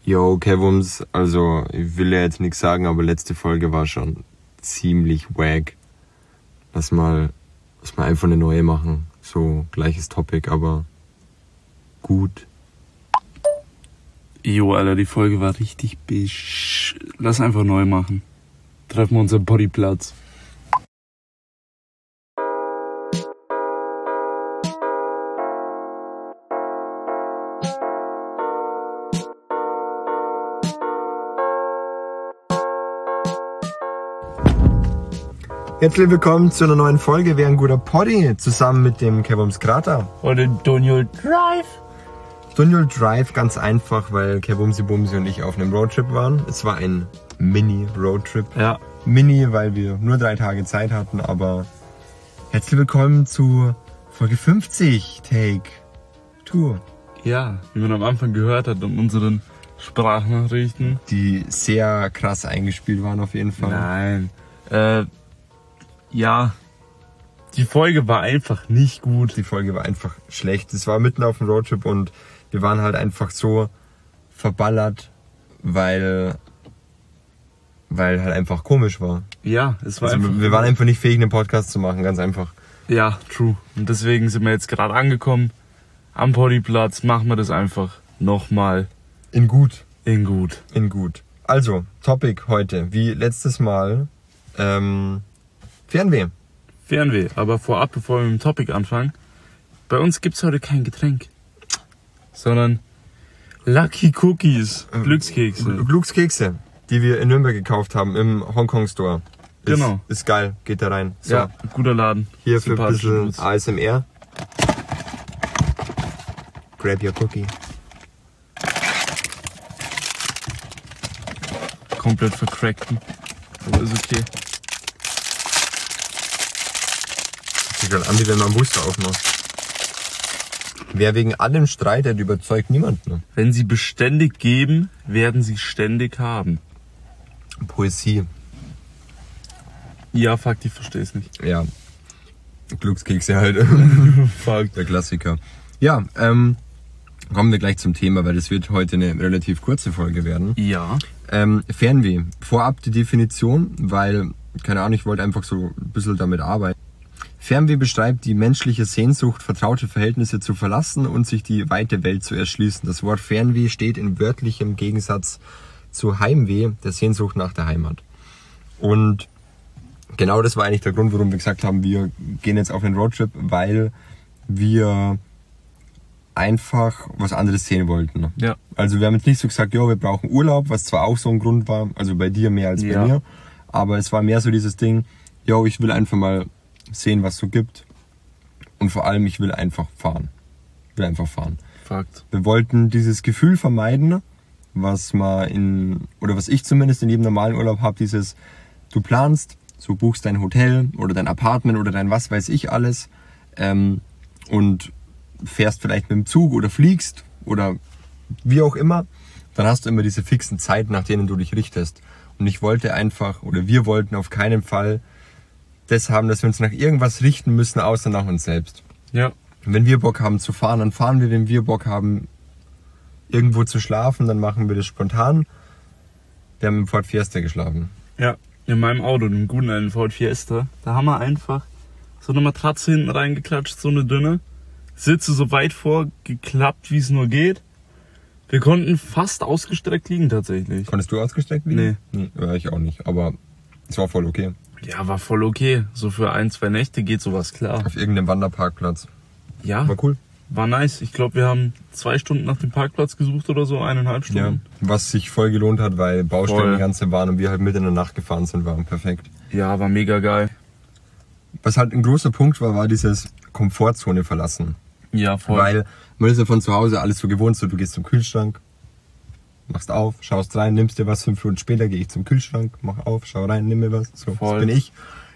Yo, Kevums, also ich will ja jetzt nichts sagen, aber letzte Folge war schon ziemlich wack. Lass mal einfach eine neue machen. So, gleiches Topic, aber gut. Jo, Alter, die Folge war richtig Lass einfach neu machen. Treffen wir uns am Bodyplatz. Herzlich willkommen zu einer neuen Folge Wer ein guter Poddy, zusammen mit dem Kevums Krater. Oder Donald Drive. Donald Drive, ganz einfach, weil Kevumsi Bumsi und ich auf einem Roadtrip waren. Es war ein Mini-Roadtrip. Ja. Mini, weil wir nur 3 Tage Zeit hatten, aber herzlich willkommen zu Folge 50, Take 2. Ja, wie man am Anfang gehört hat in unseren Sprachnachrichten. Die sehr krass eingespielt waren auf jeden Fall. Nein. Ja, die Folge war einfach nicht gut. Die Folge war einfach schlecht. Es war mitten auf dem Roadtrip und wir waren halt einfach so verballert, weil halt einfach komisch war. Ja, es war Also einfach... wir waren einfach nicht fähig, einen Podcast zu machen, ganz einfach. Ja, true. Und deswegen sind wir jetzt gerade angekommen. Am Bodyplatz machen wir das einfach nochmal. In gut. In gut. In gut. Also, Topic heute, wie letztes Mal, Fernweh. Fernweh. Aber vorab, bevor wir mit dem Topic anfangen, bei uns gibt's heute kein Getränk, sondern Lucky Cookies, Glückskekse. Glückskekse, die wir in Nürnberg gekauft haben, im Hongkong Store. Genau. Ist geil, geht da rein. So, Ja, guter Laden. hier für ein Sympathische bisschen Dudes. ASMR. Grab your cookie. Komplett vercrackten. Aber ist okay. Sieht halt an, wie wenn man einen Booster aufmacht. Wer wegen allem streitet, überzeugt niemanden. Wenn sie beständig geben, werden sie ständig haben. Poesie. Ja, fuck, ich versteh's nicht. Ja. Glückskekse halt. Fuck. Der Klassiker. Ja, kommen wir gleich zum Thema, weil das wird heute eine relativ kurze Folge werden. Ja. Fernweh. Vorab die Definition, weil, keine Ahnung, ich wollte einfach so ein bisschen damit arbeiten. Fernweh beschreibt die menschliche Sehnsucht, vertraute Verhältnisse zu verlassen und sich die weite Welt zu erschließen. Das Wort Fernweh steht in wörtlichem Gegensatz zu Heimweh, der Sehnsucht nach der Heimat. Und genau das war eigentlich der Grund, warum wir gesagt haben, wir gehen jetzt auf einen Roadtrip, weil wir einfach was anderes sehen wollten. Ja. Also wir haben jetzt nicht so gesagt, ja, wir brauchen Urlaub, was zwar auch so ein Grund war, also bei dir mehr als bei Ja. mir, aber es war mehr so dieses Ding, ja, ich will einfach mal sehen, was es so gibt und vor allem, ich will einfach fahren. Ich will einfach fahren. Fakt. Wir wollten dieses Gefühl vermeiden, was ich zumindest in jedem normalen Urlaub habe, dieses, du planst, du buchst dein Hotel oder dein Apartment oder dein was weiß ich alles und fährst vielleicht mit dem Zug oder fliegst oder wie auch immer, dann hast du immer diese fixen Zeiten, nach denen du dich richtest. Und ich wollte einfach, oder wir wollten auf keinen Fall das haben, dass wir uns nach irgendwas richten müssen, außer nach uns selbst. Ja. Und wenn wir Bock haben zu fahren, dann fahren wir. Wenn wir Bock haben, irgendwo zu schlafen, dann machen wir das spontan. Wir haben im Ford Fiesta geschlafen. Ja. In meinem Auto, dem guten alten Ford Fiesta, da haben wir einfach so eine Matratze hinten reingeklatscht, so eine dünne. Sitze so weit vorgeklappt, wie es nur geht. Wir konnten fast ausgestreckt liegen tatsächlich. Konntest du ausgestreckt liegen? Nee. Ja, ich auch nicht, aber es war voll okay. Ja, war voll okay. So für 1-2 Nächte geht sowas klar. Auf irgendeinem Wanderparkplatz. Ja, War cool. war nice. Ich glaube, wir haben 2 Stunden nach dem Parkplatz gesucht oder so, 1,5 Stunden. Ja. Was sich voll gelohnt hat, weil Baustellen Voll. die ganze waren und wir halt mitten in der Nacht gefahren sind, war perfekt. Ja, war mega geil. Was halt ein großer Punkt war dieses Komfortzone verlassen. Ja, voll. Weil man ist ja von zu Hause alles so gewohnt, so du gehst zum Kühlschrank, machst auf, schaust rein, nimmst dir was, 5 Minuten später gehe ich zum Kühlschrank, mach auf, schau rein, nimm mir was, so, Voll. das bin ich.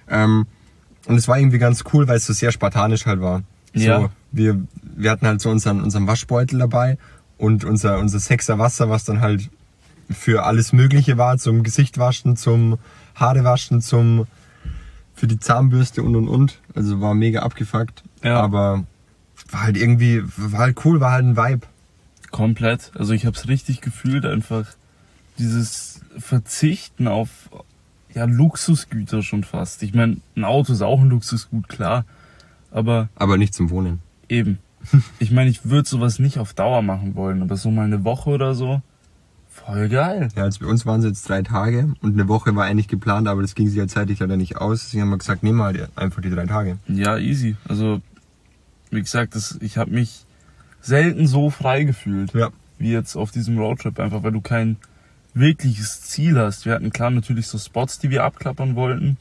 Und es war irgendwie ganz cool, weil es so sehr spartanisch halt war. Ja. So, wir hatten halt so unseren Waschbeutel dabei und unser 6er Wasser, was dann halt für alles Mögliche war, zum Gesicht waschen, zum Haare waschen, für die Zahnbürste und. Also war mega abgefuckt. Ja. Aber war halt irgendwie, war halt cool, war halt ein Vibe. Komplett. Also ich habe es richtig gefühlt, einfach dieses Verzichten auf Luxusgüter schon fast. Ich meine, ein Auto ist auch ein Luxusgut, klar. Aber nicht zum Wohnen. eben. Ich meine, ich würde sowas nicht auf Dauer machen wollen, aber so mal eine Woche oder so, voll geil. Ja, also bei uns waren es jetzt 3 Tage und eine Woche war eigentlich geplant, aber das ging sich halt zeitlich leider nicht aus. Deswegen haben wir gesagt, nehmen wir halt einfach die 3 Tage. Ja, easy. Also, wie gesagt, ich habe mich selten so frei gefühlt, Ja. wie jetzt auf diesem Roadtrip, einfach weil du kein wirkliches Ziel hast. Wir hatten klar natürlich so Spots, die wir abklappern wollten,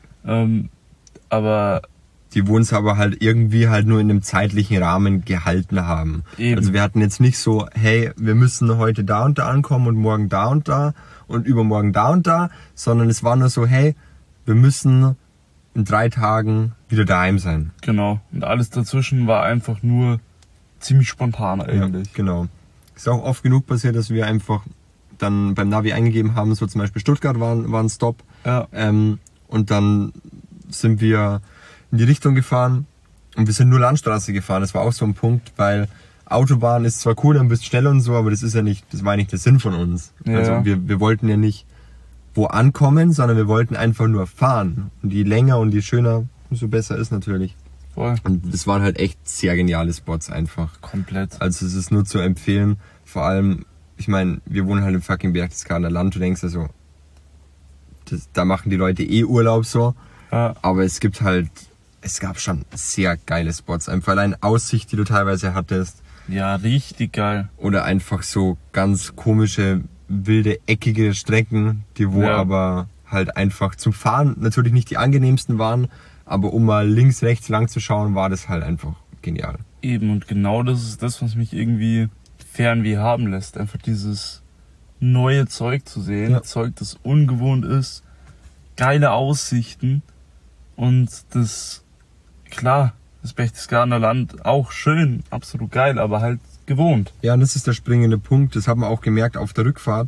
aber Die uns aber halt irgendwie halt nur in einem zeitlichen Rahmen gehalten haben. Eben. Also wir hatten jetzt nicht so, hey, wir müssen heute da und da ankommen und morgen da und übermorgen da und da, sondern es war nur so, hey, wir müssen in 3 Tagen wieder daheim sein. genau. Und alles dazwischen war einfach nur ziemlich spontan eigentlich. Ja, genau. Ist auch oft genug passiert, dass wir einfach dann beim Navi eingegeben haben, so zum Beispiel Stuttgart war ein Stop. Ja. Und dann sind wir in die Richtung gefahren und wir sind nur Landstraße gefahren. Das war auch so ein Punkt, weil Autobahn ist zwar cool, dann bist du schnell und so, aber das war ja nicht der Sinn von uns. Ja. Also wir wollten ja nicht wo ankommen, sondern wir wollten einfach nur fahren. Und je länger und je schöner, umso besser ist natürlich. Voll. Und das waren halt echt sehr geniale Spots einfach. Komplett. Also es ist nur zu empfehlen. Vor allem, ich meine, wir wohnen halt im fucking Berchtesgadener Land. Du denkst also, da machen die Leute Urlaub so. Ja. Aber es gab schon sehr geile Spots. Einfach allein Aussicht, die du teilweise hattest. Ja, richtig geil. Oder einfach so ganz komische, wilde, eckige Strecken, Ja. aber halt einfach zum Fahren natürlich nicht die angenehmsten waren. Aber um mal links, rechts lang zu schauen, war das halt einfach genial. Eben, und genau das ist das, was mich irgendwie Fernweh haben lässt. Einfach dieses neue Zeug zu sehen. Ja. Zeug, das ungewohnt ist. Geile Aussichten. Und das Berchtesgadener Land auch schön, absolut geil, aber halt gewohnt. Ja, und das ist der springende Punkt. Das haben wir auch gemerkt auf der Rückfahrt,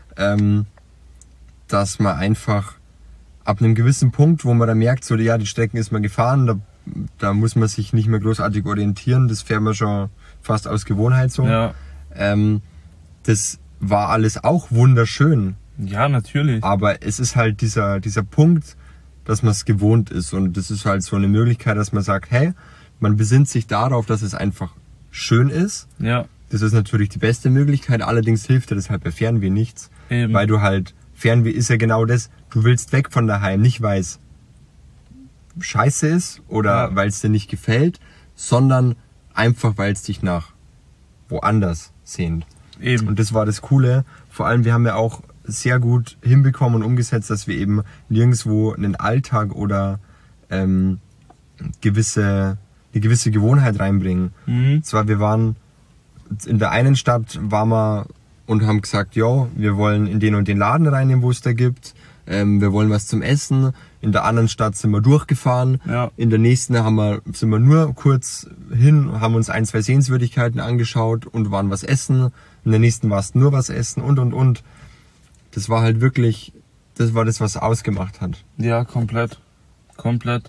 dass man einfach ab einem gewissen Punkt, wo man dann merkt, so ja, die Strecken ist man gefahren, da muss man sich nicht mehr großartig orientieren. Das fährt man schon fast aus Gewohnheit so. Ja, Das war alles auch wunderschön, ja, natürlich. aber es ist halt dieser Punkt, dass man es gewohnt ist. Und das ist halt so eine Möglichkeit, dass man sagt, hey, man besinnt sich darauf, dass es einfach schön ist. Ja, Das ist natürlich die beste Möglichkeit, allerdings hilft dir das halt bei Fernweh nichts. eben. Weil du halt, Fernweh ist ja genau das, du willst weg von daheim, nicht weil es scheiße ist oder Ja. weil es dir nicht gefällt, sondern einfach weil es dich nach woanders sehnt. Eben. Und das war das Coole. Vor allem, wir haben ja auch sehr gut hinbekommen und umgesetzt, dass wir eben nirgendwo einen Alltag oder eine gewisse Gewohnheit reinbringen. Mhm. Zwar, wir waren in der einen Stadt und haben gesagt, jo, wir wollen in den und den Laden rein, wo es da gibt. Wir wollen was zum Essen. In der anderen Stadt sind wir durchgefahren. Ja. In der nächsten sind wir nur kurz hin, haben uns 1, 2 Sehenswürdigkeiten angeschaut und waren was essen. In der nächsten war es nur was essen und. Das war halt wirklich, das war das, was ausgemacht hat. Ja, komplett. Komplett.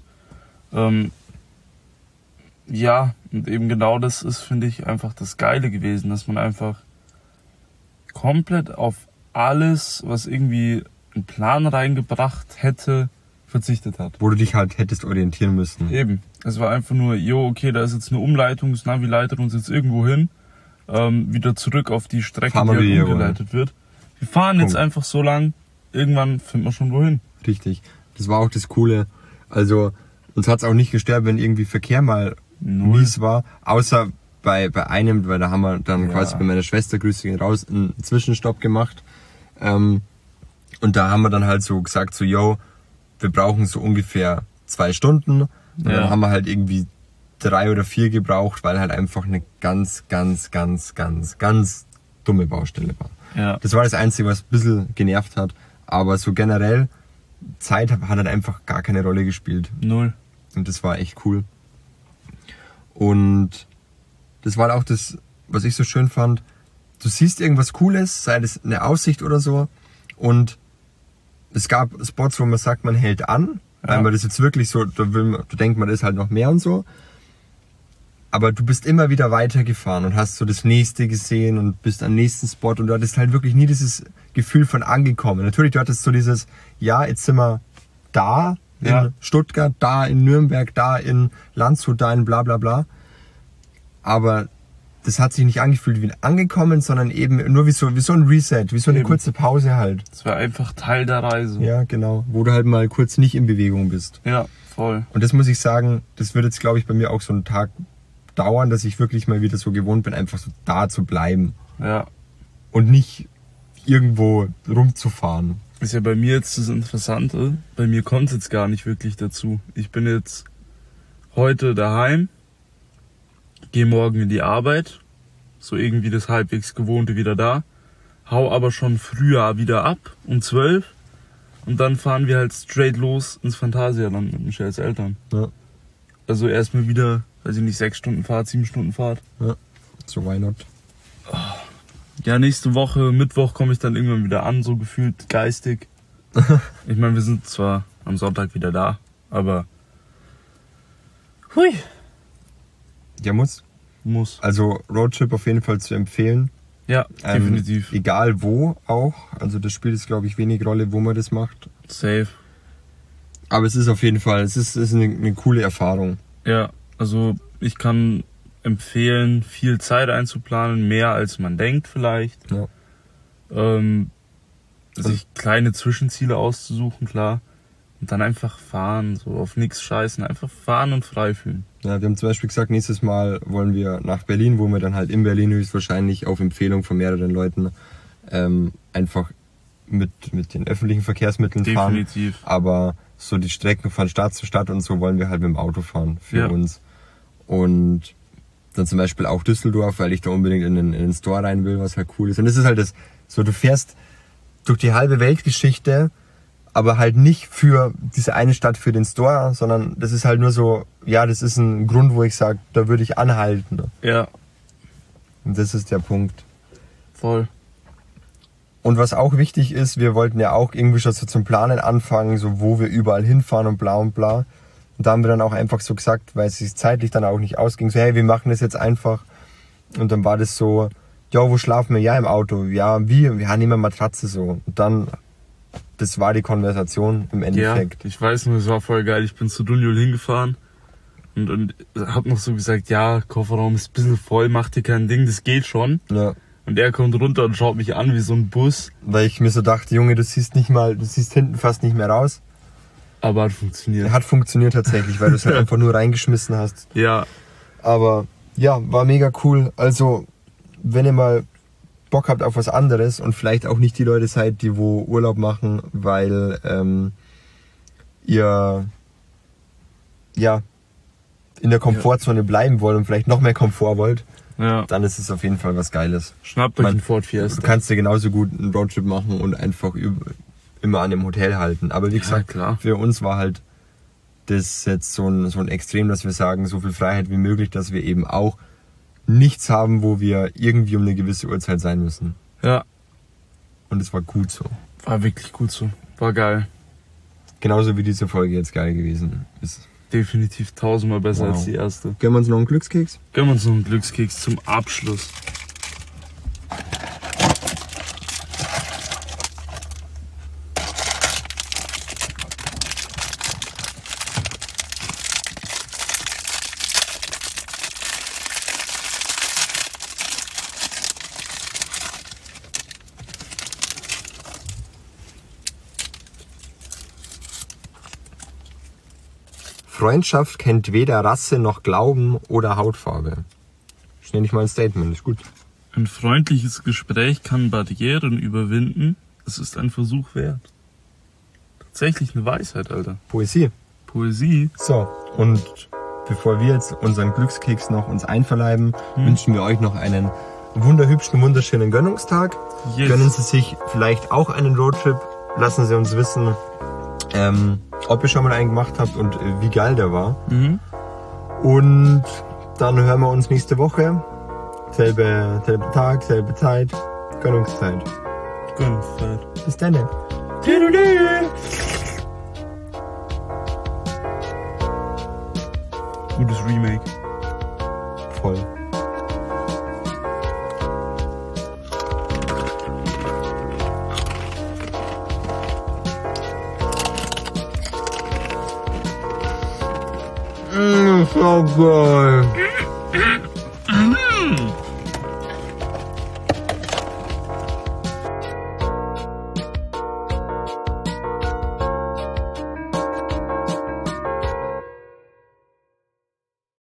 Ja, und eben genau das ist, finde ich, einfach das Geile gewesen, dass man einfach komplett auf alles, was irgendwie einen Plan reingebracht hätte, verzichtet hat. Wo du dich halt hättest orientieren müssen. Eben. Es war einfach nur, okay, da ist jetzt eine Umleitung, das Navi leitet uns jetzt irgendwo hin, wieder zurück auf die Strecke, Fahren wir die wieder halt umgeleitet wird. Wir fahren jetzt Punkt. einfach so lang, irgendwann finden wir schon wohin. Richtig. Das war auch das Coole. Also, uns hat's auch nicht gestört, wenn irgendwie Verkehr mal Null. mies war. Außer bei einem, weil da haben wir dann Ja. quasi bei meiner Schwester, Grüße gehen raus, einen Zwischenstopp gemacht. Und da haben wir dann halt so gesagt, so, yo, wir brauchen so ungefähr 2 Stunden. Und Ja. dann haben wir halt irgendwie 3 oder 4 gebraucht, weil halt einfach eine ganz dumme Baustelle war. Ja. Das war das Einzige, was ein bisschen genervt hat. Aber so generell, Zeit hat halt einfach gar keine Rolle gespielt. Null. Und das war echt cool. Und das war auch das, was ich so schön fand. Du siehst irgendwas Cooles, sei das eine Aussicht oder so. Und es gab Spots, wo man sagt, man hält an. Ja. Weil man das jetzt wirklich so, da denkt man, das ist halt noch mehr und so. Aber du bist immer wieder weitergefahren und hast so das nächste gesehen und bist am nächsten Spot und du hattest halt wirklich nie dieses Gefühl von angekommen. Natürlich, du hattest so dieses, ja, jetzt sind wir da in Stuttgart, da in Nürnberg, da in Landshut, da in bla bla bla. Aber das hat sich nicht angefühlt wie angekommen, sondern eben nur wie so ein Reset, wie so eine kurze Pause halt. Es war einfach Teil der Reise. Ja, genau. Wo du halt mal kurz nicht in Bewegung bist. Ja, voll. Und das muss ich sagen, das wird jetzt, glaube ich, bei mir auch so einen Tag dauern, dass ich wirklich mal wieder so gewohnt bin, einfach so da zu bleiben. Ja. Und nicht irgendwo rumzufahren. Ist ja bei mir jetzt das Interessante. Bei mir kommt es jetzt gar nicht wirklich dazu. Ich bin jetzt heute daheim, gehe morgen in die Arbeit, so irgendwie das halbwegs Gewohnte wieder da, hau aber schon früher wieder ab, um 12 und dann fahren wir halt straight los ins Phantasialand mit Michels Eltern. Ja. Also erstmal wieder, weiß ich nicht, 6 Stunden Fahrt, 7 Stunden Fahrt. Ja, so why not? Ja, nächste Woche, Mittwoch komme ich dann irgendwann wieder an, so gefühlt geistig. Ich meine, wir sind zwar am Sonntag wieder da, aber hui. Ja, muss. Also Roadtrip auf jeden Fall zu empfehlen. Ja, definitiv. Egal wo auch. Also das spielt jetzt, glaube ich, wenig Rolle, wo man das macht. Safe. Aber es ist auf jeden Fall, es ist eine coole Erfahrung. Ja, also ich kann empfehlen, viel Zeit einzuplanen, mehr als man denkt vielleicht. Ja. Sich kleine Zwischenziele auszusuchen, klar. Und dann einfach fahren, so auf nichts scheißen, einfach fahren und frei fühlen. Ja, wir haben zum Beispiel gesagt, nächstes Mal wollen wir nach Berlin, wo wir dann halt in Berlin höchstwahrscheinlich auf Empfehlung von mehreren Leuten einfach mit den öffentlichen Verkehrsmitteln fahren. Definitiv. Aber so die Strecken von Stadt zu Stadt und so wollen wir halt mit dem Auto fahren für uns. Und dann zum Beispiel auch Düsseldorf, weil ich da unbedingt in den Store rein will, was halt cool ist. Und das ist halt das, so du fährst durch die halbe Weltgeschichte, aber halt nicht für diese eine Stadt, für den Store, sondern das ist halt nur so, ja, das ist ein Grund, wo ich sage, da würde ich anhalten. Ja. Und das ist der Punkt. Voll. Und was auch wichtig ist, wir wollten ja auch irgendwie schon so zum Planen anfangen, so wo wir überall hinfahren und bla und bla. Und da haben wir dann auch einfach so gesagt, weil es sich zeitlich dann auch nicht ausging, so hey, wir machen das jetzt einfach. Und dann war das so, ja, wo schlafen wir? Ja, im Auto. Ja, wie? Wir haben immer Matratze so. Und dann, das war die Konversation im Endeffekt. Ja, ich weiß nur, es war voll geil. Ich bin zu Dunjul hingefahren und hab noch so gesagt, ja, Kofferraum ist ein bisschen voll, mach dir kein Ding, das geht schon. Ja. Und er kommt runter und schaut mich an wie so ein Bus. Weil ich mir so dachte, Junge, du siehst hinten fast nicht mehr raus. Aber hat funktioniert. Hat funktioniert tatsächlich, weil du es halt einfach nur reingeschmissen hast. Ja. Aber ja, war mega cool. Also, wenn ihr mal Bock habt auf was anderes und vielleicht auch nicht die Leute seid, die wo Urlaub machen, weil ihr ja in der Komfortzone bleiben wollt und vielleicht noch mehr Komfort wollt, dann ist es auf jeden Fall was Geiles. Schnappt euch einen Ford Fiesta. Du kannst dir genauso gut einen Roadtrip machen und einfach immer an dem Hotel halten. Aber wie gesagt, klar. Für uns war halt das jetzt so ein Extrem, dass wir sagen, so viel Freiheit wie möglich, dass wir eben auch nichts haben, wo wir irgendwie um eine gewisse Uhrzeit sein müssen. Ja. Und es war gut so. War wirklich gut so. War geil. Genauso wie diese Folge jetzt geil gewesen ist. Definitiv 1000-mal besser als die erste. Gönnen wir uns noch einen Glückskeks? Gönnen wir uns noch einen Glückskeks zum Abschluss. Freundschaft kennt weder Rasse noch Glauben oder Hautfarbe. Schnell nicht mal ein Statement, ist gut. Ein freundliches Gespräch kann Barrieren überwinden. Es ist ein Versuch wert. Tatsächlich eine Weisheit, Alter. Poesie. Poesie. So, und bevor wir jetzt unseren Glückskeks noch uns einverleiben, wünschen wir euch noch einen wunderschönen Gönnungstag. Yes. Gönnen Sie sich vielleicht auch einen Roadtrip. Lassen Sie uns wissen, ob ihr schon mal einen gemacht habt und wie geil der war. Mhm. Und dann hören wir uns nächste Woche. Selbe Tag, selbe Zeit. Gönnungszeit. Gönnungszeit. Bis dann. Gutes Remake. toll. So geil.